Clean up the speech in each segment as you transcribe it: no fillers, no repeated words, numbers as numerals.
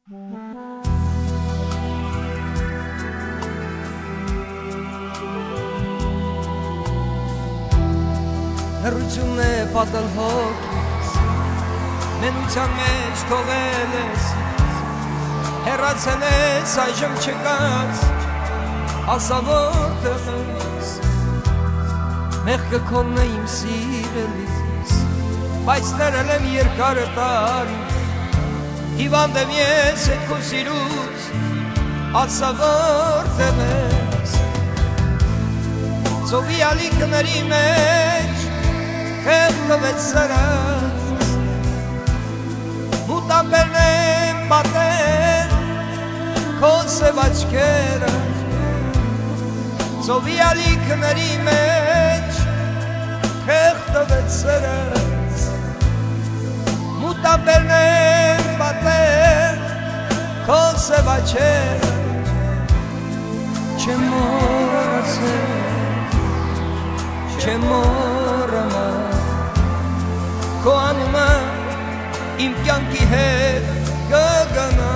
Հեռությունն է պատել հոգիս, մենության մեջ թողել ես, հեռացել ես այժմ չկաց, ասա որտեղ ես, մեղքը քոնն է իմ սիրելիս, բայց ներել եմ երկար տարի, հիվանդ եմ ես էդ քո սիրուց, ասա որտեղ ես, ծովի ալիքների մեջ խեղդվեց սրած, մութամբերն եմ պատել քո սև աչքերը, ծովի ալիքների մեջ խեղդվեց սրած, մութամբերն եմ պատել քո սև աչքերը, չեմ մոռացել, չեմ մոռանա քո անունը իմ կյանքի հետ կգնա,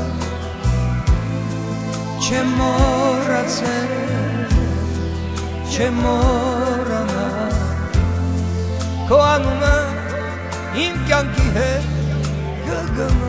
չեմ մոռացել, չեմ մոռանա քո անունը իմ կյանքի հետ կգնա։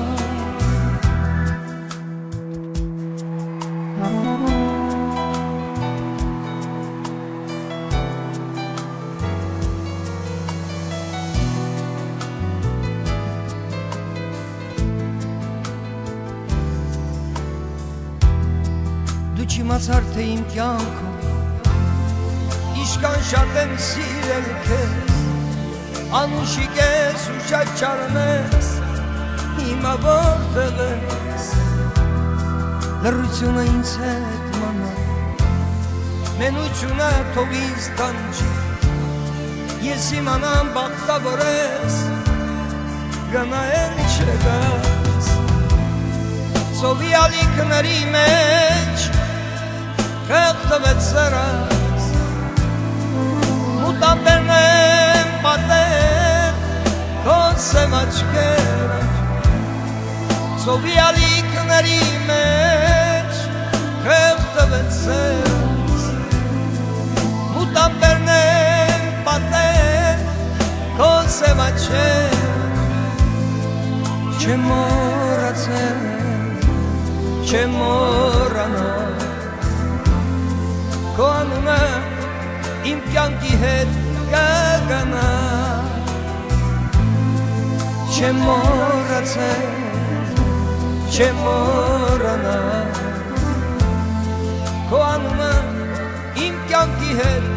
Դու չիմացար թե իմ կյանքում Իշքան շատ եմ սիրել քեզ, անուշիկ ես ու ճաճարն ես, հիմա որտեղ ես, լռությունը ինձ հետ մանա, մենությունը թող ինձ տանջի, ես իմանամ բախտավոր ես, գնայել չգաս, ծովի ալիքների մեջ խեղդվեց սրած, մութամբերն եմ պատել քո սև աչքերը, ծովի ալիքների մեջ խեղդվեց սրած, մութամբերն եմ պատել քո սև աչքերը, չեմ մոռացել, չեմ մոռանա քո անունը իմ կյանքի հետ կգնա, չեմ մոռացել, չեմ մոռանա քո անունը իմ կյանքի հետ